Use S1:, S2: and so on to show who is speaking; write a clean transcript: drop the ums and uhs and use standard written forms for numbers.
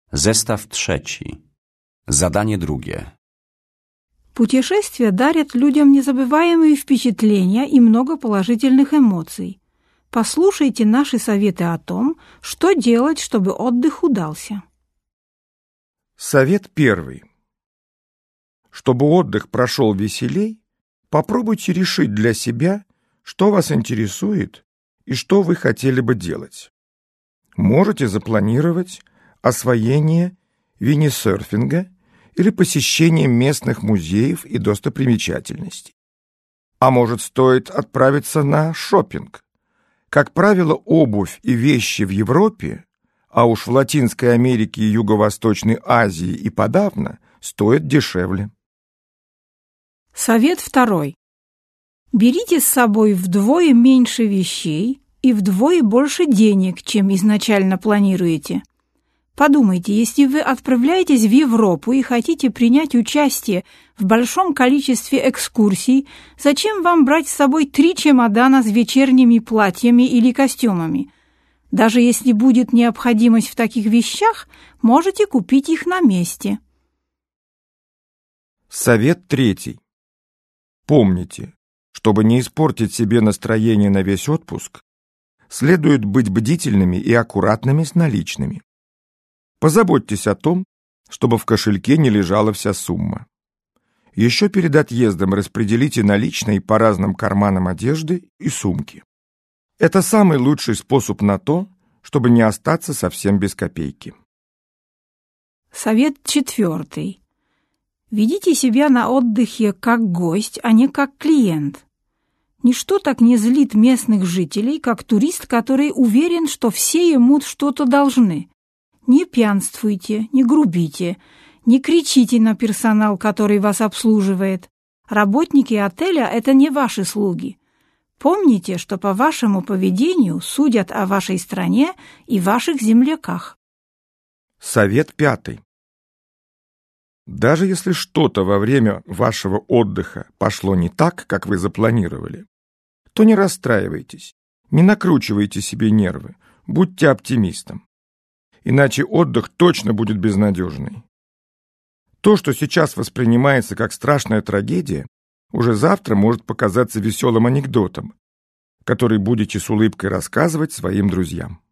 S1: Zestaw trzeci. Zadanie drugie.
S2: Путешествия дарят людям незабываемые впечатления и много положительных эмоций. Послушайте наши советы о том, что делать, чтобы отдых удался.
S3: Совет первый. Чтобы отдых прошел веселей, попробуйте решить для себя, что вас интересует и что вы хотели бы делать. Можете запланировать освоение виндсерфинга или посещение местных музеев и достопримечательностей. А может, стоит отправиться на шопинг. Как правило, обувь и вещи в Европе, а уж в Латинской Америке и Юго-Восточной Азии и подавно, стоят дешевле.
S2: Совет второй. Берите с собой вдвое меньше вещей и вдвое больше денег, чем изначально планируете. Подумайте, если вы отправляетесь в Европу и хотите принять участие в большом количестве экскурсий, зачем вам брать с собой 3 чемодана с вечерними платьями или костюмами? Даже если будет необходимость в таких вещах, можете купить их на месте.
S3: Совет третий. Помните, чтобы не испортить себе настроение на весь отпуск, следует быть бдительными и аккуратными с наличными. Позаботьтесь о том, чтобы в кошельке не лежала вся сумма. Еще перед отъездом распределите наличные по разным карманам одежды и сумки. Это самый лучший способ на то, чтобы не остаться совсем без копейки.
S2: Совет четвертый. Ведите себя на отдыхе как гость, а не как клиент. Ничто так не злит местных жителей, как турист, который уверен, что все ему что-то должны. Не пьянствуйте, не грубите, не кричите на персонал, который вас обслуживает. Работники отеля – это не ваши слуги. Помните, что по вашему поведению судят о вашей стране и ваших земляках.
S3: Совет пятый. Даже если что-то во время вашего отдыха пошло не так, как вы запланировали, то не расстраивайтесь, не накручивайте себе нервы, будьте оптимистом. Иначе отдых точно будет безнадежный. То, что сейчас воспринимается как страшная трагедия, уже завтра может показаться веселым анекдотом, который будете с улыбкой рассказывать своим друзьям.